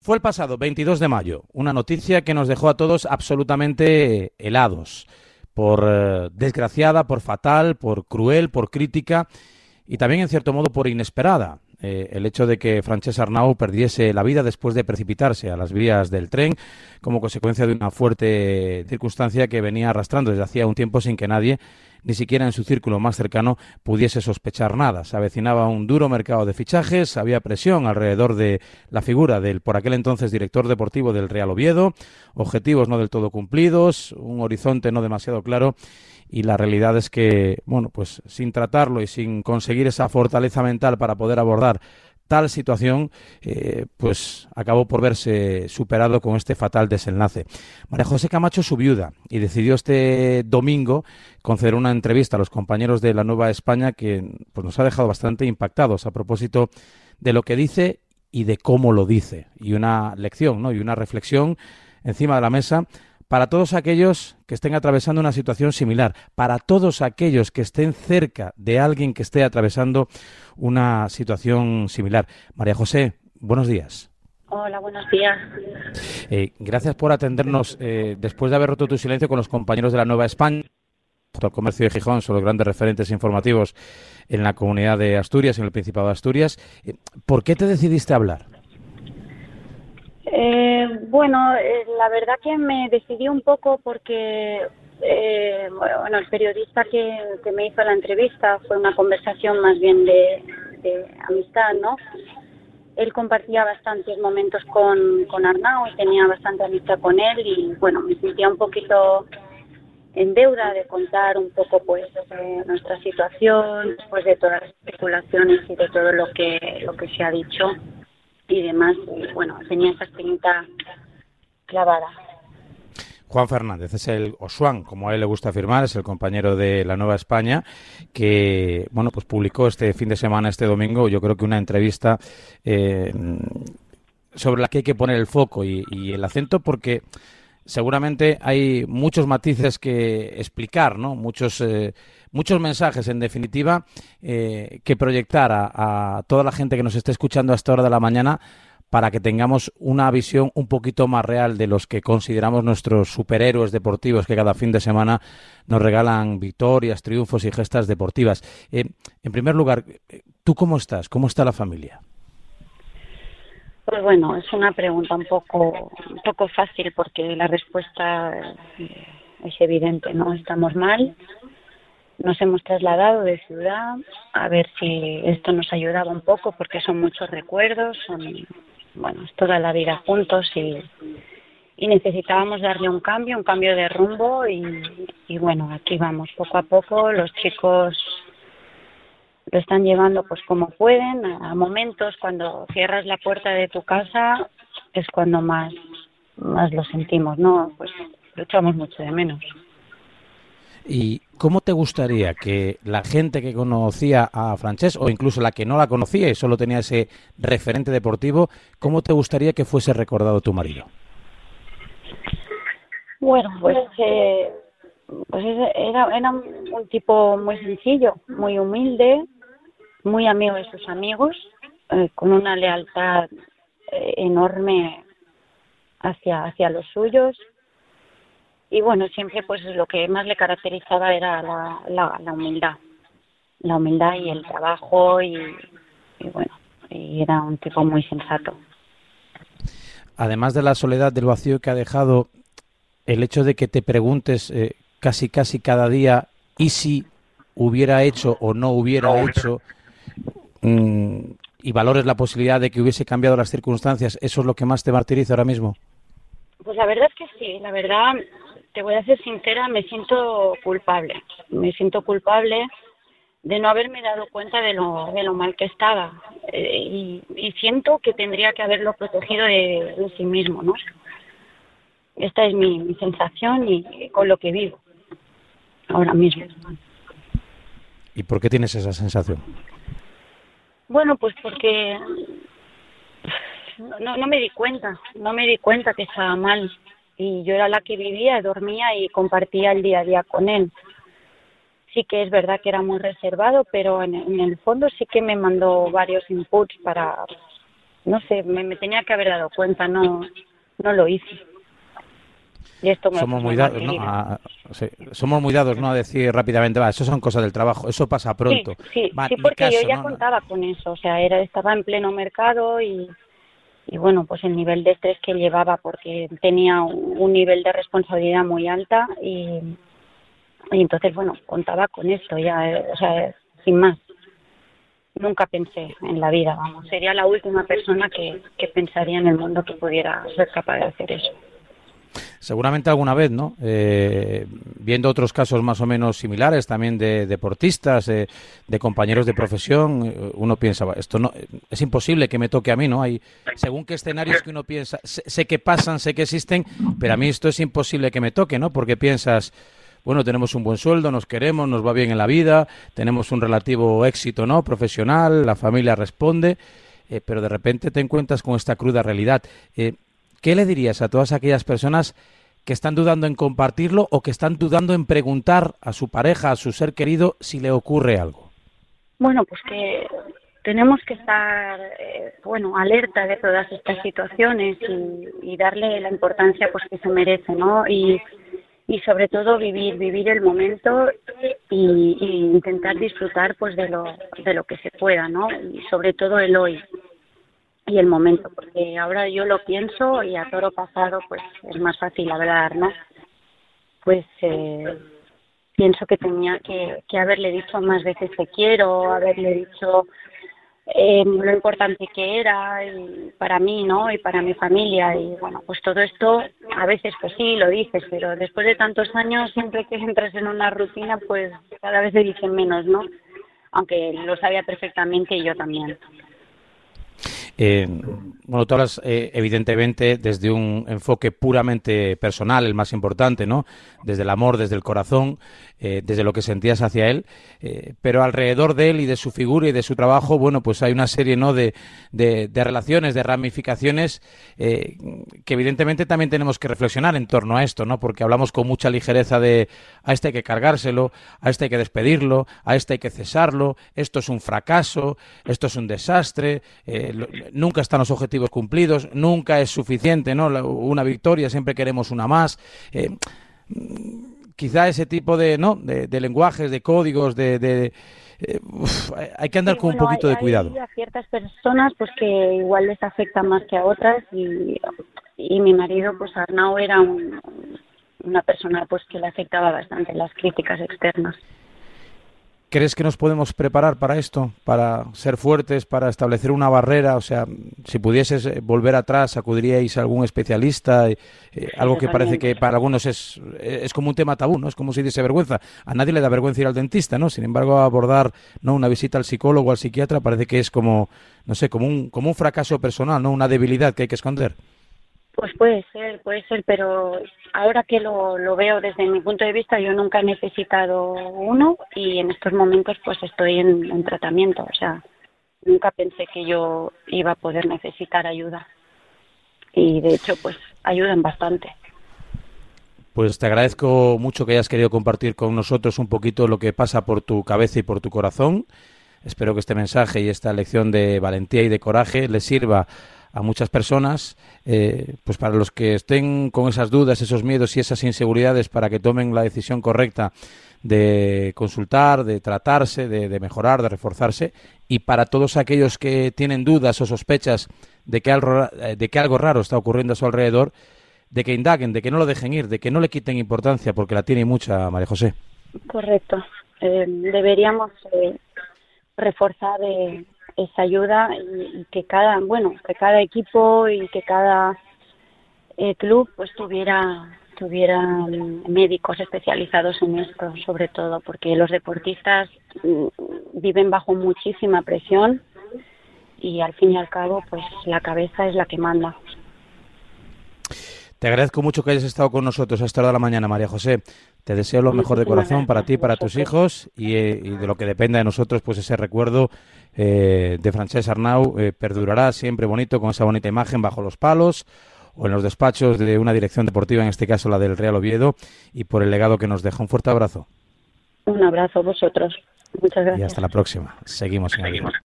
Fue el pasado 22 de mayo, una noticia que nos dejó a todos absolutamente helados, por desgraciada, por fatal, por cruel, por crítica y también, en cierto modo, por inesperada. El hecho de que Francesc Arnau perdiese la vida después de precipitarse a las vías del tren como consecuencia de una fuerte circunstancia que venía arrastrando desde hacía un tiempo sin que nadie, ni siquiera en su círculo más cercano, pudiese sospechar nada. Se avecinaba un duro mercado de fichajes, había presión alrededor de la figura del por aquel entonces director deportivo del Real Oviedo, objetivos no del todo cumplidos, un horizonte no demasiado claro. Y la realidad es que, bueno, pues sin tratarlo y sin conseguir esa fortaleza mental para poder abordar tal situación, pues acabó por verse superado con este fatal desenlace. María José Camacho es su viuda y decidió este domingo conceder una entrevista a los compañeros de La Nueva España que pues nos ha dejado bastante impactados a propósito de lo que dice y de cómo lo dice. Y una lección, ¿no? Y una reflexión encima de la mesa para todos aquellos que estén atravesando una situación similar, para todos aquellos que estén cerca de alguien que esté atravesando una situación similar. María José, buenos días. Hola, buenos días. Gracias por atendernos después de haber roto tu silencio con los compañeros de La Nueva España. El Comercio de Gijón son los grandes referentes informativos en la comunidad de Asturias, en el Principado de Asturias. ¿Por qué te decidiste a hablar? La verdad que me decidí un poco porque el periodista que me hizo la entrevista fue una conversación más bien de amistad, ¿no? Él compartía bastantes momentos con Arnau y tenía bastante amistad con él y, bueno, me sentía un poquito en deuda de contar un poco, pues, nuestra situación, después de todas las especulaciones y de todo lo que se ha dicho y demás. Y, bueno, tenía esa espinita clavada. Juan Fernández es o Xuan, como a él le gusta afirmar, es el compañero de La Nueva España, que, bueno, pues publicó este fin de semana, este domingo, yo creo que una entrevista sobre la que hay que poner el foco y el acento, porque seguramente hay muchos matices que explicar, ¿no? Muchos mensajes, en definitiva, que proyectar a toda la gente que nos esté escuchando a esta hora de la mañana para que tengamos una visión un poquito más real de los que consideramos nuestros superhéroes deportivos que cada fin de semana nos regalan victorias, triunfos y gestas deportivas. En primer lugar, ¿tú cómo estás? ¿Cómo está la familia? Pues bueno, es una pregunta un poco fácil porque la respuesta es evidente, ¿no? Estamos mal, nos hemos trasladado de ciudad, a ver si esto nos ayudaba un poco porque son muchos recuerdos, es toda la vida juntos y necesitábamos darle un cambio de rumbo y bueno, aquí vamos poco a poco, los chicos lo están llevando pues como pueden, a momentos cuando cierras la puerta de tu casa es cuando más lo sentimos, ¿no? Pues lo echamos mucho de menos. ¿Y cómo te gustaría que la gente que conocía a Francesc, o incluso la que no la conocía y solo tenía ese referente deportivo, cómo te gustaría que fuese recordado tu marido? Bueno, pues era un tipo muy sencillo, muy humilde, muy amigo de sus amigos, con una lealtad enorme hacia los suyos. Y bueno, siempre pues lo que más le caracterizaba era la humildad y el trabajo y era un tipo muy sensato. Además de la soledad, del vacío que ha dejado, el hecho de que te preguntes casi cada día ¿y si hubiera hecho o no hubiera hecho? Y valores la posibilidad de que hubiese cambiado las circunstancias, ¿eso es lo que más te martiriza ahora mismo? Pues la verdad es que sí, la verdad, te voy a ser sincera, me siento culpable de no haberme dado cuenta de lo mal que estaba y siento que tendría que haberlo protegido de sí mismo, ¿no? Esta es mi sensación y con lo que vivo ahora mismo. ¿Y por qué tienes esa sensación? Bueno, pues porque no me di cuenta que estaba mal y yo era la que vivía, dormía y compartía el día a día con él. Sí que es verdad que era muy reservado, pero en el fondo sí que me mandó varios inputs para no sé, me tenía que haber dado cuenta, no lo hice. Y esto me Somos muy dados, ¿no? Sí, somos muy dados, ¿no? A decir rápidamente, va, eso son cosas del trabajo, eso pasa pronto. Sí, Va, porque caso, yo ya ¿no? contaba con eso, o sea, estaba en pleno mercado y bueno, pues el nivel de estrés que llevaba, porque tenía un nivel de responsabilidad muy alta y entonces, bueno, contaba con esto ya, o sea, sin más. Nunca pensé en la vida, vamos, sería la última persona que pensaría en el mundo que pudiera ser capaz de hacer eso. Seguramente alguna vez, ¿no? Viendo otros casos más o menos similares, también de deportistas, de compañeros de profesión, uno piensa, esto no es imposible que me toque a mí, ¿no? Hay según qué escenarios que uno piensa, sé que pasan, sé que existen, pero a mí esto es imposible que me toque, ¿no? Porque piensas, bueno, tenemos un buen sueldo, nos queremos, nos va bien en la vida, tenemos un relativo éxito, ¿no? Profesional, la familia responde, pero de repente te encuentras con esta cruda realidad. ¿Qué le dirías a todas aquellas personas que están dudando en compartirlo o que están dudando en preguntar a su pareja, a su ser querido, si le ocurre algo? Bueno, pues que tenemos que estar, alerta de todas estas situaciones y darle la importancia pues que se merece, ¿no? Y sobre todo vivir el momento y intentar disfrutar pues de lo que se pueda, ¿no? Y sobre todo el hoy y el momento, porque ahora yo lo pienso y a toro pasado pues es más fácil hablar, ¿no? Pues pienso que tenía que haberle dicho más veces que quiero, haberle dicho lo importante que era y para mí, ¿no? Y para mi familia. Y bueno, pues todo esto a veces pues sí lo dices, pero después de tantos años siempre que entras en una rutina pues cada vez se dicen menos, ¿no? Aunque lo sabía perfectamente y yo también. Bueno, tú hablas evidentemente desde un enfoque puramente personal, el más importante, ¿no? Desde el amor, desde el corazón, desde lo que sentías hacia él, pero alrededor de él y de su figura y de su trabajo, bueno, pues hay una serie, ¿no? de relaciones, de ramificaciones que evidentemente también tenemos que reflexionar en torno a esto, ¿no? Porque hablamos con mucha ligereza de a este hay que cargárselo, a este hay que despedirlo, a este hay que cesarlo, esto es un fracaso, esto es un desastre, nunca están los objetivos cumplidos, nunca es suficiente, ¿no? Una victoria, siempre queremos una más. Quizá ese tipo de lenguajes, de códigos, hay que andar con un poquito de cuidado. Hay a ciertas personas pues que igual les afecta más que a otras y mi marido, pues Arnau, era una persona pues que le afectaba bastante las críticas externas. ¿Crees que nos podemos preparar para esto, para ser fuertes, para establecer una barrera? O sea, si pudieses volver atrás, ¿acudiríais a algún especialista? Algo que parece que para algunos es como un tema tabú, ¿no? Es como si diese vergüenza. A nadie le da vergüenza ir al dentista, ¿no? Sin embargo, abordar una visita al psicólogo o al psiquiatra parece que es como, no sé, como un fracaso personal, ¿no? Una debilidad que hay que esconder. Pues puede ser, pero ahora que lo veo desde mi punto de vista, yo nunca he necesitado uno y en estos momentos pues estoy en tratamiento, o sea, nunca pensé que yo iba a poder necesitar ayuda y de hecho pues ayudan bastante. Pues te agradezco mucho que hayas querido compartir con nosotros un poquito lo que pasa por tu cabeza y por tu corazón. Espero que este mensaje y esta lección de valentía y de coraje les sirva a muchas personas, pues para los que estén con esas dudas, esos miedos y esas inseguridades, para que tomen la decisión correcta de consultar, de tratarse, de mejorar, de reforzarse, y para todos aquellos que tienen dudas o sospechas de que algo raro está ocurriendo a su alrededor, de que indaguen, de que no lo dejen ir, de que no le quiten importancia, porque la tiene mucha, María José. Correcto. Deberíamos reforzar esa ayuda y que cada equipo y que cada club pues tuviera médicos especializados en esto, sobre todo porque los deportistas viven bajo muchísima presión y al fin y al cabo pues la cabeza es la que manda. Te agradezco mucho que hayas estado con nosotros a esta hora de la mañana, María José. Te deseo lo mejor de corazón para ti y para tus hijos y de lo que dependa de nosotros, pues ese recuerdo de Francesc Arnau perdurará siempre bonito, con esa bonita imagen bajo los palos o en los despachos de una dirección deportiva, en este caso la del Real Oviedo, y por el legado que nos deja. Un fuerte abrazo. Un abrazo a vosotros. Muchas gracias. Y hasta la próxima. Seguimos en el